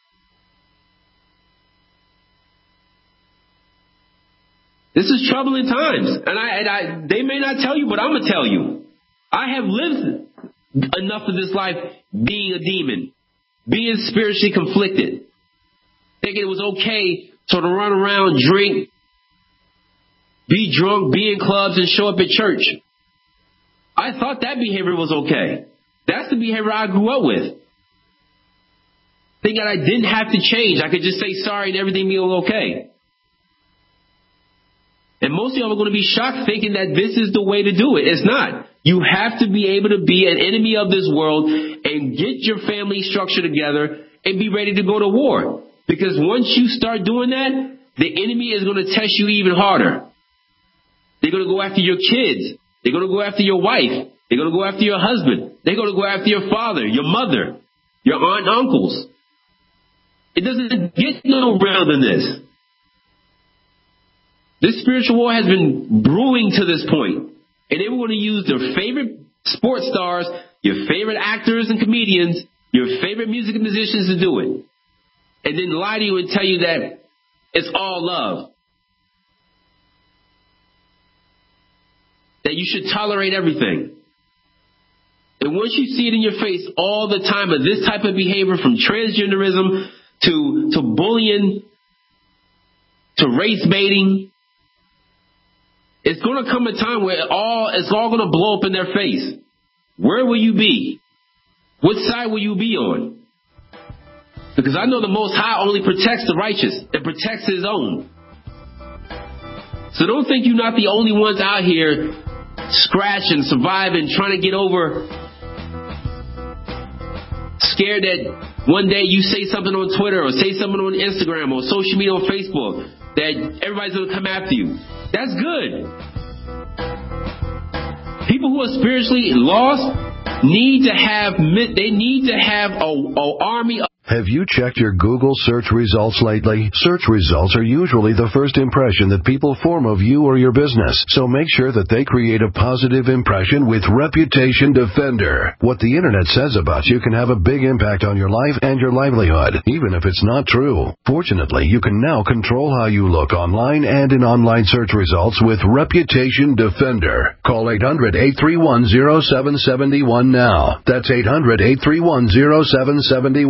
This is troubling times. And I, and I, they may not tell you, but I'm going to tell you. I have lived enough of this life being a demon, being spiritually conflicted, thinking it was okay to run around, drink, be drunk, be in clubs, and show up at church. I thought that behavior was okay. That's the behavior I grew up with. Thinking I didn't have to change. I could just say sorry and everything be okay. And most of y'all are going to be shocked thinking that this is the way to do it. It's not. You have to be able to be an enemy of this world and get your family structure together and be ready to go to war. Because once you start doing that, the enemy is going to test you even harder. They're going to go after your kids. They're going to go after your wife. They're going to go after your husband. They're going to go after your father, your mother, your aunt and uncles. It doesn't get no realer than this. This spiritual war has been brewing to this point. And they were going to use their favorite sports stars, your favorite actors and comedians, your favorite music musicians to do it. And then lie to you and tell you that it's all love. That you should tolerate everything. And once you see it in your face all the time of this type of behavior, from transgenderism to, to bullying, to race baiting, it's going to come a time where it all, it's all going to blow up in their face. Where will you be? What side will you be on? Because I know the Most High only protects the righteous and protects His own. So don't think you're not the only ones out here scratching, surviving, trying to get over. Scared that one day you say something on Twitter or say something on Instagram or social media on Facebook that everybody's going to come after you. That's good. People who are spiritually lost need to have, they need to have a, a army of. Have you checked your Google search results lately? Search results are usually the first impression that people form of you or your business, so make sure that they create a positive impression with Reputation Defender. What the internet says about you can have a big impact on your life and your livelihood, even if it's not true. Fortunately, you can now control how you look online and in online search results with Reputation Defender. Call eight hundred, eight three one, zero seven seven one now. That's eight hundred, eight three one, zero seven seven one.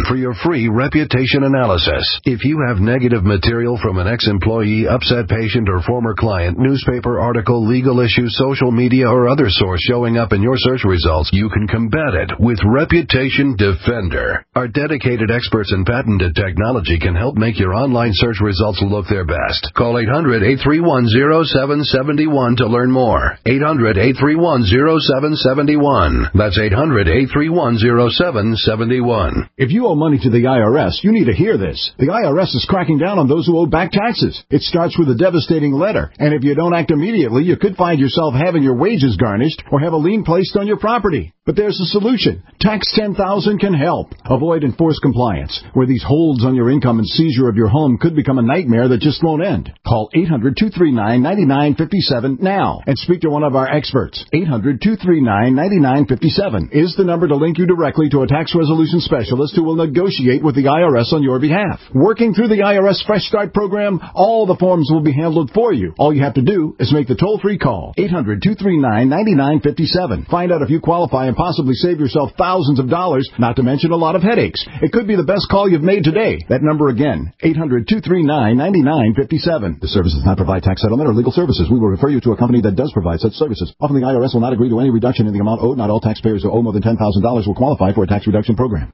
for your free reputation analysis. If you have negative material from an ex-employee, upset patient, or former client, newspaper article, legal issue, social media, or other source showing up in your search results, you can combat it with Reputation Defender. Our dedicated experts in patented technology can help make your online search results look their best. Call eight hundred, eight three one, zero seven seven one to learn more. eight hundred, eight three one, zero seven seven one. That's eight hundred, eight three one, zero seven seven one. If you owe money to the I R S, you need to hear this. The I R S is cracking down on those who owe back taxes. It starts with a devastating letter, and if you don't act immediately, you could find yourself having your wages garnished or have a lien placed on your property. But there's a solution. Tax ten thousand can help. Avoid enforced compliance, where these holds on your income and seizure of your home could become a nightmare that just won't end. Call eight hundred, two three nine, nine nine five seven now and speak to one of our experts. eight hundred, two three nine, nine nine five seven is the number to link you directly to a tax resolution specialist who will negotiate with the I R S on your behalf. Working through the I R S Fresh Start program, all the forms will be handled for you. All you have to do is make the toll-free call. eight hundred, two three nine, nine nine five seven. Find out if you qualify and possibly save yourself thousands of dollars, not to mention a lot of headaches. It could be the best call you've made today. That number again, eight hundred, two three nine, nine nine five seven. The service does not provide tax settlement or legal services. We will refer you to a company that does provide such services. Often the I R S will not agree to any reduction in the amount owed. Not all taxpayers who owe more than ten thousand dollars will qualify for a tax reduction program.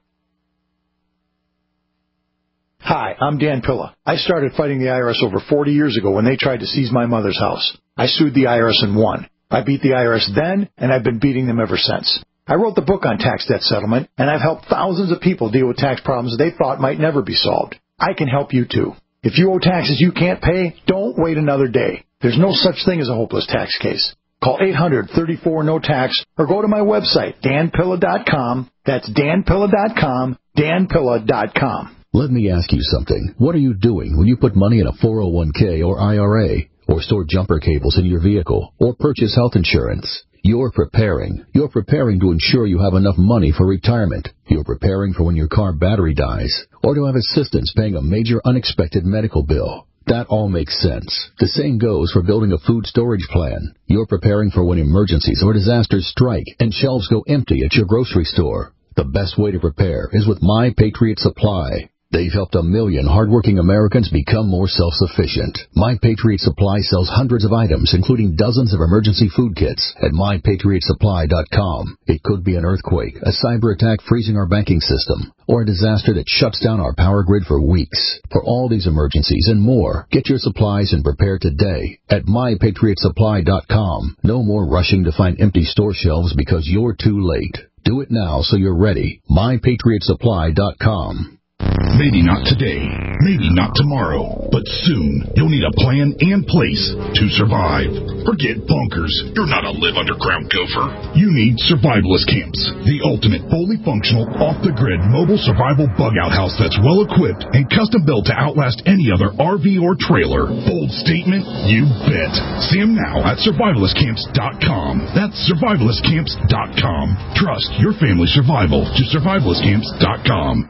Hi, I'm Dan Pilla. I started fighting the I R S over forty years ago when they tried to seize my mother's house. I sued the I R S and won. I beat the I R S then, and I've been beating them ever since. I wrote the book on tax debt settlement, and I've helped thousands of people deal with tax problems they thought might never be solved. I can help you too. If you owe taxes you can't pay, don't wait another day. There's no such thing as a hopeless tax case. Call eight hundred, thirty-four, no tax or go to my website, dan pilla dot com. That's dan pilla dot com, dan pilla dot com. Let me ask you something. What are you doing when you put money in a four oh one k or I R A, or store jumper cables in your vehicle, or purchase health insurance? You're preparing. You're preparing to ensure you have enough money for retirement. You're preparing for when your car battery dies, or to have assistance paying a major unexpected medical bill. That all makes sense. The same goes for building a food storage plan. You're preparing for when emergencies or disasters strike and shelves go empty at your grocery store. The best way to prepare is with My Patriot Supply. They've helped a million hardworking Americans become more self-sufficient. My Patriot Supply sells hundreds of items, including dozens of emergency food kits at my patriot supply dot com. It could be an earthquake, a cyber attack freezing our banking system, or a disaster that shuts down our power grid for weeks. For all these emergencies and more, get your supplies and prepare today at my patriot supply dot com. No more rushing to find empty store shelves because you're too late. Do it now so you're ready. my patriot supply dot com. Maybe not today, maybe not tomorrow, but soon you'll need a plan and place to survive. Forget bunkers. You're not a live underground gopher. You need survivalist camps, the ultimate fully functional, off-the-grid mobile survival bug-out house that's well-equipped and custom-built to outlast any other R V or trailer. Bold statement? You bet. See them now at survivalist camps dot com. That's survivalist camps dot com. Trust your family's survival to survivalist camps dot com.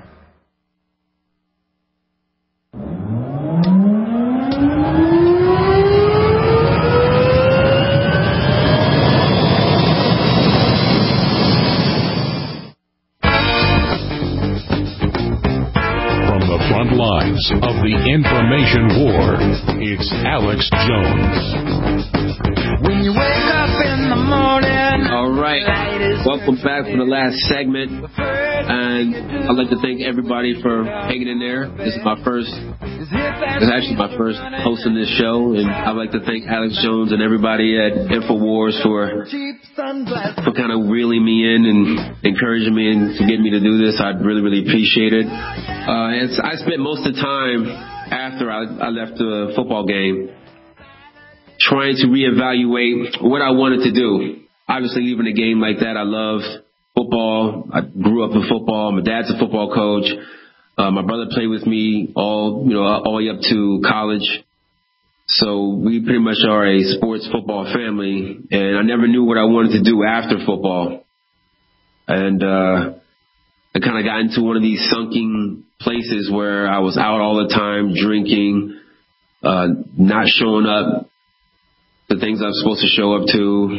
Front lines of the information war, it's Alex Jones. When you wake up in the morning. All right, welcome back for the last segment, and I'd like to thank everybody for hanging in there. This is my first, this is actually my first hosting this show, and I'd like to thank Alex Jones and everybody at InfoWars for for kind of reeling me in and encouraging me and to get me to do this. I'd really, really appreciate it. Uh, it's, I spent most of the time after I, I left the football game trying to reevaluate what I wanted to do. Obviously, leaving a game like that, I love football. I grew up in football. My dad's a football coach. Uh, my brother played with me all, you know, all the way up to college. So we pretty much are a sports football family, and I never knew what I wanted to do after football. And uh, I kind of got into one of these sunken places where I was out all the time drinking, uh, not showing up the things I'm supposed to show up to,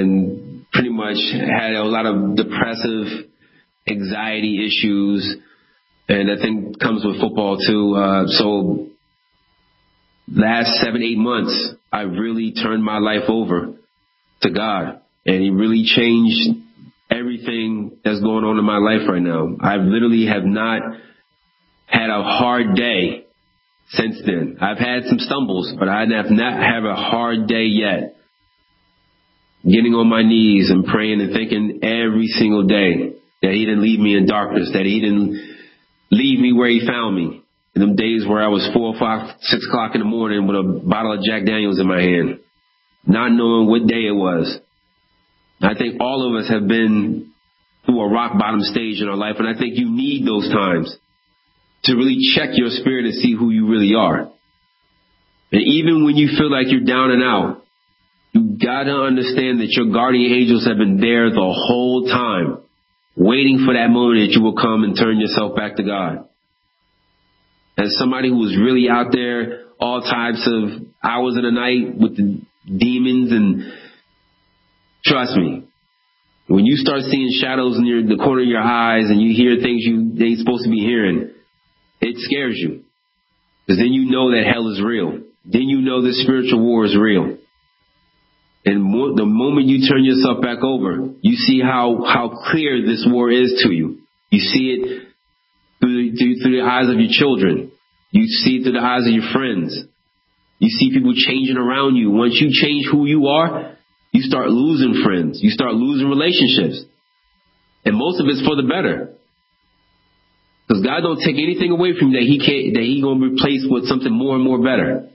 and pretty much had a lot of depressive anxiety issues. And I think comes with football too. Uh, so last seven, eight months, I really turned my life over to God. And he really changed everything that's going on in my life right now. I literally have not had a hard day since then. I've had some stumbles, but I have not had a hard day yet. Getting on my knees and praying and thinking every single day that he didn't leave me in darkness, that he didn't leave me where he found me. In them days where I was four, five, six o'clock in the morning with a bottle of Jack Daniels in my hand, not knowing what day it was. I think all of us have been through a rock bottom stage in our life, and I think you need those times to really check your spirit and see who you really are. And even when you feel like you're down and out, you gotta understand that your guardian angels have been there the whole time, waiting for that moment that you will come and turn yourself back to God. As somebody who was really out there all types of hours of the night with the demons, and trust me, when you start seeing shadows in your, the corner of your eyes and you hear things you ain't supposed to be hearing, it scares you. Because then you know that hell is real. Then you know the spiritual war is real. And more, the moment you turn yourself back over, you see how, how clear this war is to you. You see it through, through, through the eyes of your children. You see it through the eyes of your friends. You see people changing around you. Once you change who you are, you start losing friends. You start losing relationships. And most of it's for the better. Because God don't take anything away from you that he can't, that he going to replace with something more and more better.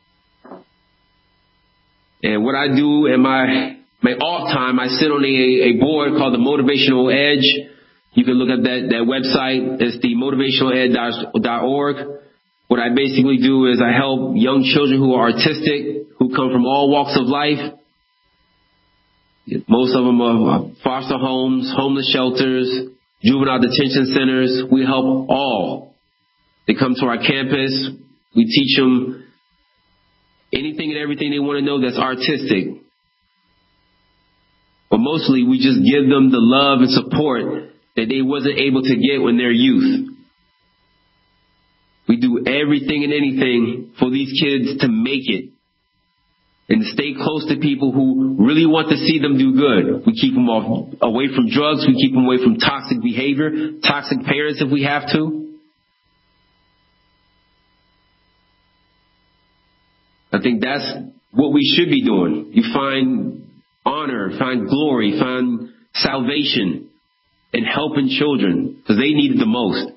And what I do in my, my off time, I sit on a, a board called the Motivational Edge. You can look at that, that website. It's the motivational edge dot org. What I basically do is I help young children who are artistic, who come from all walks of life. Most of them are foster homes, homeless shelters, juvenile detention centers. We help all. They come to our campus. We teach them anything and everything they want to know that's artistic. But mostly we just give them the love and support that they wasn't able to get when they're youth. We do everything and anything for these kids to make it and stay close to people who really want to see them do good. We keep them off, away from drugs. We keep them away from toxic behavior, toxic parents if we have to. I think that's what we should be doing. You find honor, find glory, find salvation in helping children because they need it the most.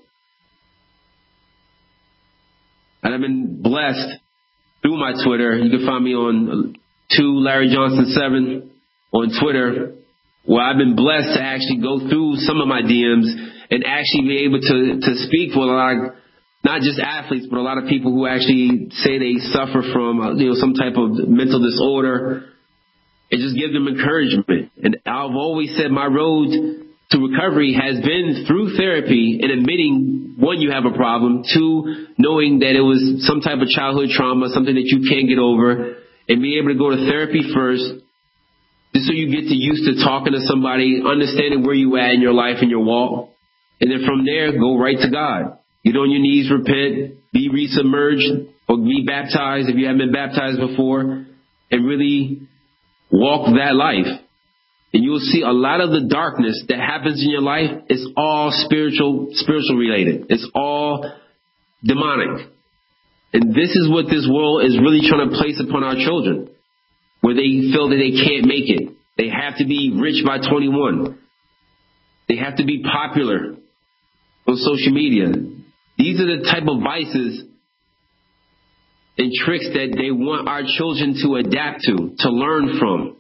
And I've been blessed through my Twitter. You can find me on two Larry Johnson seven on Twitter, where I've been blessed to actually go through some of my D Ms and actually be able to, to speak with a lot of, not just athletes, but a lot of people who actually say they suffer from, you know, some type of mental disorder, and just give them encouragement. And I've always said my road to recovery has been through therapy and admitting, one, you have a problem, two, knowing that it was some type of childhood trauma, something that you can't get over, and be able to go to therapy first, just so you get to used to talking to somebody, understanding where you at in your life and your walk, and then from there, go right to God. Get on your knees, repent, be resubmerged, or be baptized if you haven't been baptized before, and really walk that life. And you'll see a lot of the darkness that happens in your life is all spiritual, spiritual related. It's all demonic. And this is what this world is really trying to place upon our children, where they feel that they can't make it. They have to be rich by twenty-one. They have to be popular on social media. These are the type of vices and tricks that they want our children to adapt to, to learn from,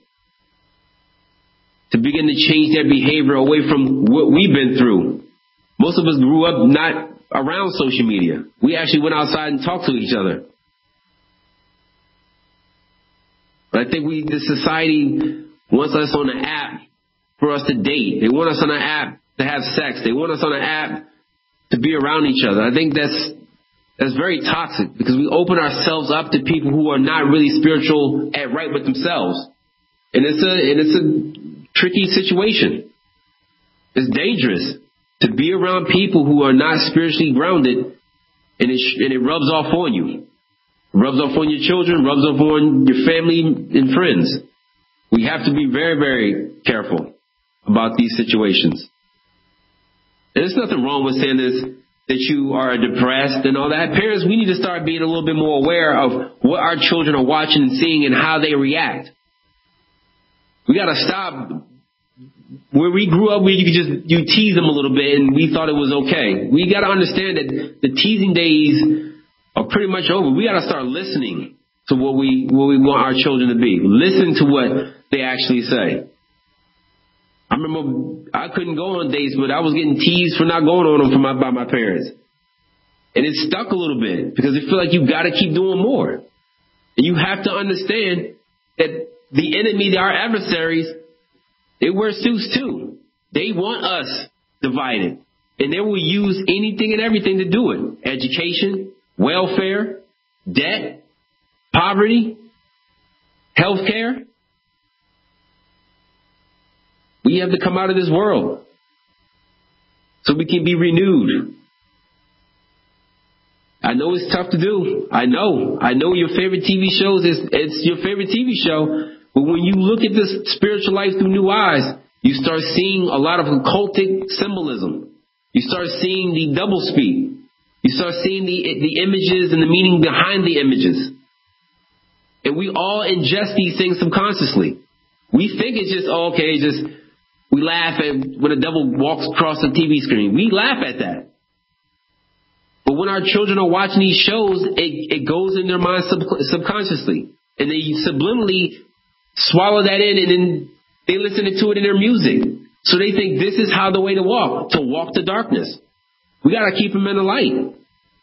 to begin to change their behavior away from what we've been through. Most of us grew up not around social media. We actually went outside and talked to each other. But I think we, the society wants us on an app for us to date. They want us on an app to have sex. They want us on an app to be around each other. I think that's that's very toxic because we open ourselves up to people who are not really spiritual at right with themselves. And it's a and it's a tricky situation. It's dangerous to be around people who are not spiritually grounded, and it, and it rubs off on you. It rubs off on your children, rubs off on your family and friends. We have to be very, very careful about these situations. And there's nothing wrong with saying this, that you are depressed and all that. Parents, we need to start being a little bit more aware of what our children are watching and seeing and how they react. We got to stop. Where we grew up, where you could just you tease them a little bit and we thought it was okay. We got to understand that the teasing days are pretty much over. We got to start listening to what we what we want our children to be. Listen to what they actually say. I remember I couldn't go on dates, but I was getting teased for not going on them from my, by my parents. And it stuck a little bit because they feel like you got to keep doing more. And you have to understand that the enemy, our adversaries, they wear suits too. They want us divided. And they will use anything and everything to do it. Education, welfare, debt, poverty, health care. We have to come out of this world so we can be renewed. I know it's tough to do. I know. I know your favorite T V shows is it's your favorite T V show. But when you look at this spiritual life through new eyes, you start seeing a lot of occultic symbolism. You start seeing the doublespeak. You start seeing the the images and the meaning behind the images. And we all ingest these things subconsciously. We think it's just, oh, okay, just we laugh at when a devil walks across the T V screen. We laugh at that. But when our children are watching these shows, it, it goes in their minds sub, subconsciously. And they subliminally swallow that in, and then they listen to it in their music. So they think this is how the way to walk, to walk the darkness. We got to keep them in the light.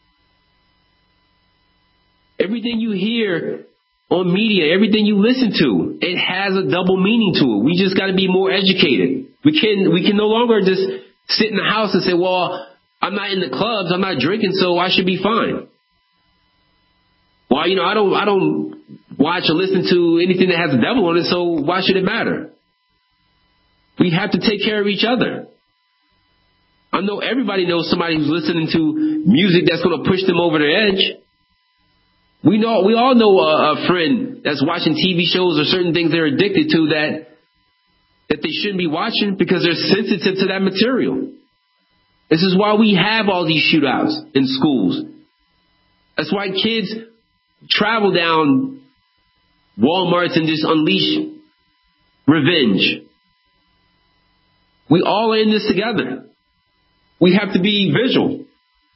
Everything you hear on media, everything you listen to, it has a double meaning to it. We just got to be more educated. We can we can no longer just sit in the house and say, well, I'm not in the clubs, I'm not drinking, so I should be fine. Well, you know, I don't I don't watch or listen to anything that has a devil on it, so why should it matter? We have to take care of each other. I know everybody knows somebody who's listening to music that's going to push them over the edge. We know, we all know a, a friend that's watching T V shows or certain things they're addicted to that that they shouldn't be watching because they're sensitive to that material. This is why we have all these shootouts in schools. That's why kids travel down Walmarts and just unleash revenge. We all are in this together. We have to be vigilant.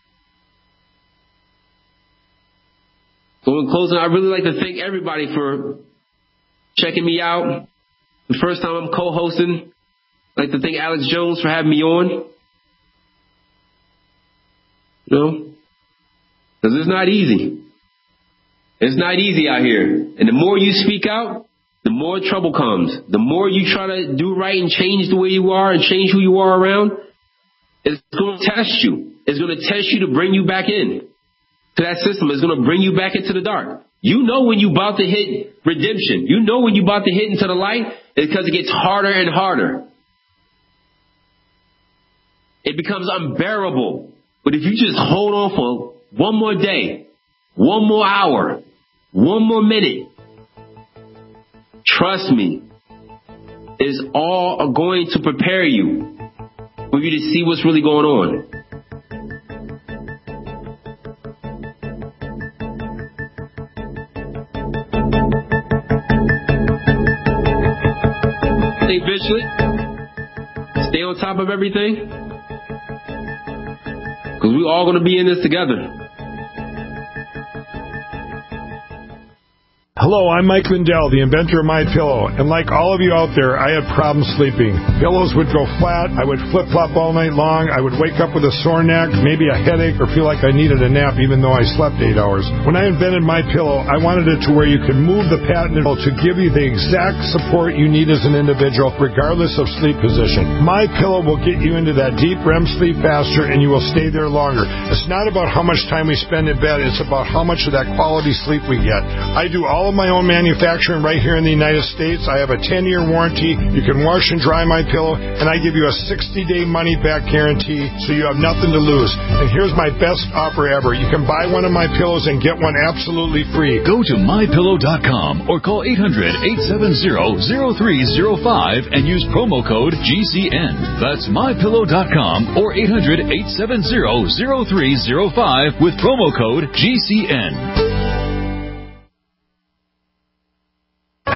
So in closing, I'd really like to thank everybody for checking me out. The first time I'm co-hosting, I'd like to thank Alex Jones for having me on. You know, because it's not easy. It's not easy out here. And the more you speak out, the more trouble comes. The more you try to do right and change the way you are and change who you are around, it's going to test you. It's going to test you to bring you back in to that system. It's going to bring you back into the dark. You know when you're about to hit redemption. You know when you're about to hit into the light. It's because it gets harder and harder. It becomes unbearable. But if you just hold on for one more day, one more hour, one more minute, trust me, it's all going to prepare you for you to see what's really going on. Stay vigilant. Stay on top of everything. Because we're all going to be in this together. Hello, I'm Mike Lindell, the inventor of MyPillow, and like all of you out there, I had problems sleeping. Pillows would go flat, I would flip-flop all night long, I would wake up with a sore neck, maybe a headache, or feel like I needed a nap even though I slept eight hours. When I invented MyPillow, I wanted it to where you could move the patent to give you the exact support you need as an individual, regardless of sleep position. MyPillow will get you into that deep R E M sleep faster, and you will stay there longer. It's not about how much time we spend in bed, it's about how much of that quality sleep we get. I do all of my own manufacturing right here in the United States. I have a ten-year warranty. You can wash and dry my pillow, and I give you a sixty-day money-back guarantee, so you have nothing to lose. And here's my best offer ever. You can buy one of my pillows and get one absolutely free. Go to my pillow dot com or call eight hundred, eight seven zero, zero three zero five and use promo code G C N. That's my pillow dot com or eight hundred, eight seven zero, zero three zero five with promo code G C N.